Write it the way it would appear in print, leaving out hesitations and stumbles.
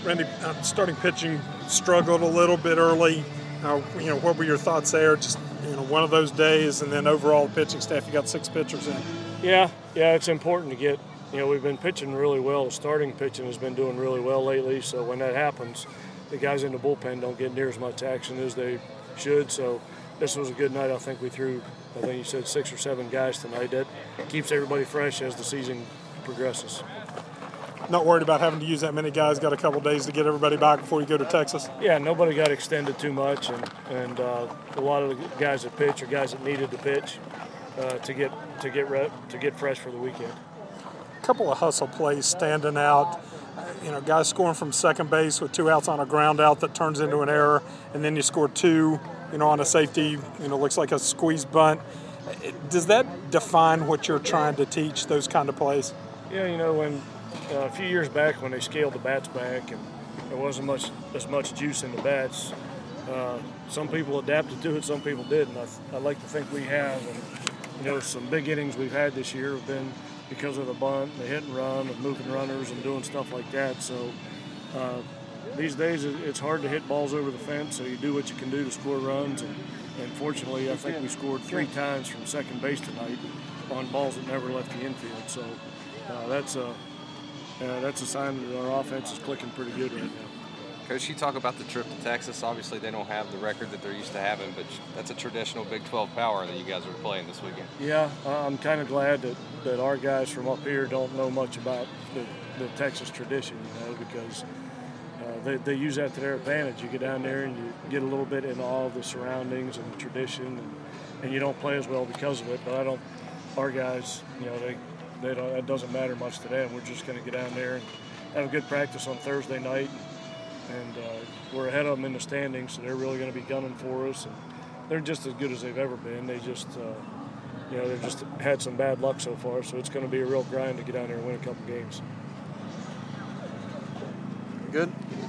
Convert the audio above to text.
Randy, starting pitching struggled a little bit early. What were your thoughts there? Just one of those days, and then overall pitching staff. You got 6 pitchers in. Yeah, it's important to get. We've been pitching really well. Starting pitching has been doing really well lately. So when that happens, the guys in the bullpen don't get near as much action as they should. So this was a good night. I think we threw, I think you said 6 or 7 guys tonight. That keeps everybody fresh as the season progresses. Not worried about having to use that many guys. Got a couple days to get everybody back before you go to Texas. Yeah, nobody got extended too much, and a lot of the guys that pitch are guys that needed to pitch to get fresh for the weekend. A couple of hustle plays standing out. Guys scoring from second base with 2 outs on a ground out that turns into an error, and then you score 2, on a safety. Looks like a squeeze bunt. Does that define what you're trying to teach? Those kind of plays? Yeah, when. A few years back when they scaled the bats back and there wasn't as much juice in the bats, some people adapted to it, some people didn't. I like to think we have. And, some big innings we've had this year have been because of the bunt, the hit and run, of moving runners and doing stuff like that. So these days it's hard to hit balls over the fence, so you do what you can do to score runs. And fortunately, I think we scored 3 times from second base tonight on balls that never left the infield. So that's a sign that our offense is clicking pretty good right now. Coach, you talk about the trip to Texas. Obviously, they don't have the record that they're used to having, but that's a traditional Big 12 power that you guys are playing this weekend. Yeah, I'm kind of glad that our guys from up here don't know much about the Texas tradition, because they use that to their advantage. You get down there and you get a little bit in all of the surroundings and the tradition, and you don't play as well because of it. But our guys, it doesn't matter much to them. We're just going to get down there and have a good practice on Thursday night, and we're ahead of them in the standings, so they're really going to be gunning for us. And they're just as good as they've ever been. They just, they've just had some bad luck so far, so it's going to be a real grind to get down there and win a couple games. Good.